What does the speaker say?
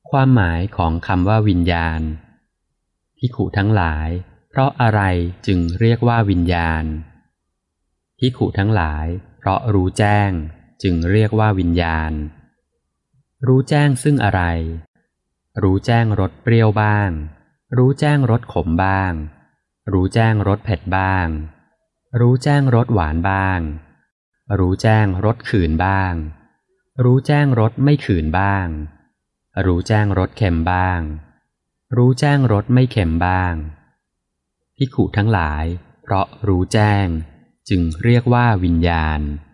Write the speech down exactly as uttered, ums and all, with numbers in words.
ความหมายของคำว่าวิญญาณภิกขุทั้งหลายเพราะอะไรจึงเรียกว่าวิญญาณภิกขุทั้งหลายเพราะรู้แจ้งจึงเรียกว่าวิญญาณรู้แจ้งซึ่งอะไรรู้แจ้งรสเปรี้ยวบ้างรู้แจ้งรสขมบ้างรู้แจ้งรสเผ็ดบ้างรู้แจ้งรสหวานบ้างรู้แจ้งรสขื่นบ้างรู้แจ้งรสไม่ขื่นบ้างรู้แจ้งรสเค็มบ้างรู้แจ้งรสไม่เค็มบ้างภิกขุทั้งหลายเพราะรู้แจ้งจึงเรียกว่าวิญญาณ